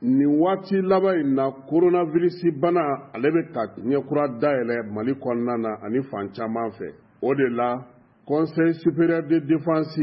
Ni waati laban in na coronavirus bana ale bɛ ka ɲɛkura dayɛlɛ Mali kɔnɔna na ani fan caman fɛ. O de la Conseil supérieur de défense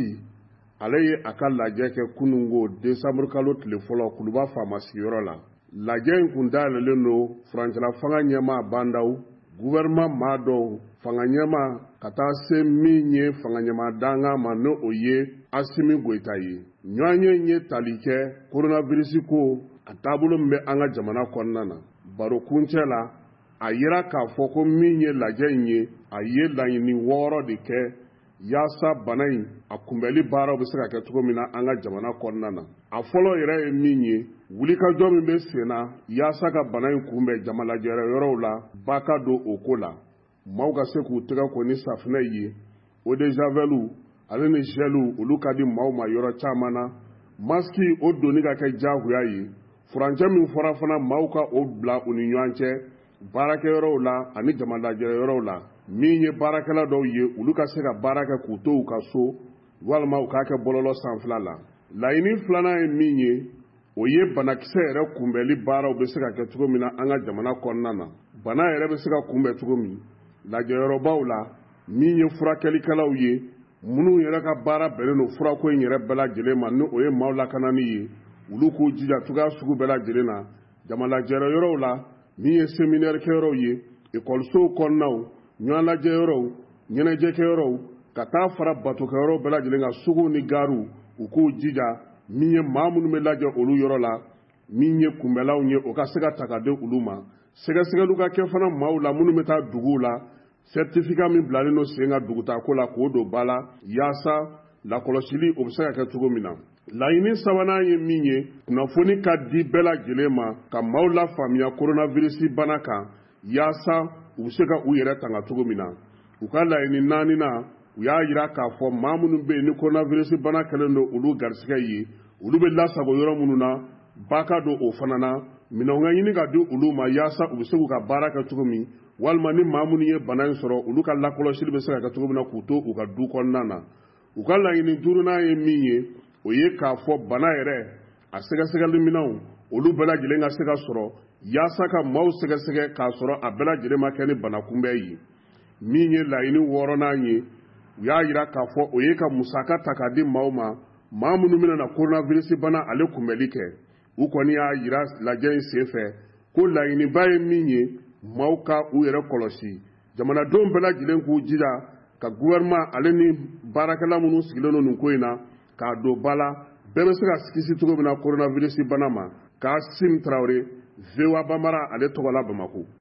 ale ye a ka lajɛ kɛ kunungo décembre kalo tile fɔlɔ Kuluba faama sigiyɔrɔ la. Lajɛ in kun dayɛlɛlen don furancɛla fanga ɲɛmaa bandaw, gouvernement maa dɔw, fanga ɲɛmaa ka taa se min ye fanga ɲɛmaa danga ma n'o ye Asimi Goita ye. Ɲɔgɔnye ye tali kɛ coronavirus ko a taabolo min bɛ an ka jamana kɔnɔna na. Baro kuncɛ la a yira k'a fɔ ko min ye lajɛ in ye a ye laɲini 6 de kɛ yaasa bana in a kunbɛli baaraw bɛ se ka kɛ cogo min na an ka jamana kɔnɔna na. A fɔlɔ yɛrɛ ye min ye wulikajɔ min bɛ sen na yaasa ka bana in kunbɛn jama lajɛyɔrɔ yɔrɔw la ba ka don o ko la. Maaw ka se k'u tɛgɛ ko ni safinɛ ye, eau de javel ale ni gel olu ka di maaw ma yɔrɔ caman na. Maski o doni ka kɛ jagoya ye. Furancɛ min fɔra fana maaw ka o bila u ni ɲɔgɔn cɛ baarakɛyɔrɔw la ani jama lajɛyɔrɔw la. Min ye baarakɛla dɔw ye olu ka se ka baara kɛ k'u to u ka so walima u k'a kɛ bɔlɔlɔ sanfɛla la. Laɲini filanan ye min ye o ye banakisɛ yɛrɛ kunbɛli baaraw bɛ se ka kɛ cogo min na an ka jamana kɔnɔna na. Bana yɛrɛ bɛ se ka kunbɛn cogo min lajɛyɔrɔbaw la min ye furakɛlikɛlaw ye minnu yɛrɛ ka baara bɛnnen don furako in yɛrɛ bɛɛ lajɛlen ma ni o ye maaw lakanani ye olu k'u jija cogoya sugu bɛɛ lajɛlen na. Jama lajɛyɔrɔw la min ye séminaire kɛyɔrɔw ye écolesow kɔnɔnaw ɲɔgɔn lajɛyɔrɔw ɲɛnajɛkɛyɔrɔw ka taa fara batokɛyɔrɔw bɛɛ lajɛlen kan suguw ni garuw u k'u jija min ye maa minnu bɛ lajɛ olu yɔrɔ la min ye kunbɛlaw ye o ka se ka ta ka di olu ma. Sɛgɛsɛgɛliw ka kɛ fana maaw la minnu bɛ taa duguw la certificat min bilalen don sen ka dugutaako la k'o don ba la yaasa lakɔlɔsili o bɛ se ka kɛ cogo min na. Laɲini sabanan ye min ye kunnafoni ka di bɛɛ lajɛlen ma ka maaw la faamuya coronavirus bana kan yaasa u bɛ se ka u yɛrɛ tanga cogo min na. U ka laɲini 4nan u y'a jira k'a fɔ maa minnu bɛ yen ni coronavirus bana kɛlen don olu garisigɛ ye olu bɛ lasago yɔrɔ minnu na ba ka don o fana na minɛnw ka ɲini ka di olu ma yaasa u bɛ se k'u ka baara kɛ cogo min walima ni maa minnu ye bana in sɔrɔ olu ka lakɔlɔsili bɛ se ka kɛ cogo min na k'u to u ka du kɔnɔna na. U ka laɲini 5nan ye min ye o ye k'a fɔ bana yɛrɛ a sɛgɛsɛgɛli minɛnw olu bɛɛ lajɛlen ka se ka sɔrɔ yaasa ka maaw sɛgɛsɛgɛ k'a sɔrɔ a bɛɛ lajɛlen ma kɛ ni bana kunbɛn ye. Min ye laɲini 6nan ye u y'a jira k'a fɔ o ye ka musaka ta k'a di maaw ma maa minnu bɛna na coronavirus bana ale kunbɛli kɛ. U kɔni y'a jira lajɛ in sen fɛ ko laɲiniba ye min ye maaw ka u yɛrɛ kɔlɔsi jamanadenw bɛɛ lajɛlen k'u jija ka gouvernement ale ni baarakɛla minnu sigilen don nin ko in na k'a don ba la bɛɛ bɛ se ka kisi cogo min na coronavirus bana ma. Kaasim Traoré, VOA Bambara ale tɔgɔ la Bamako.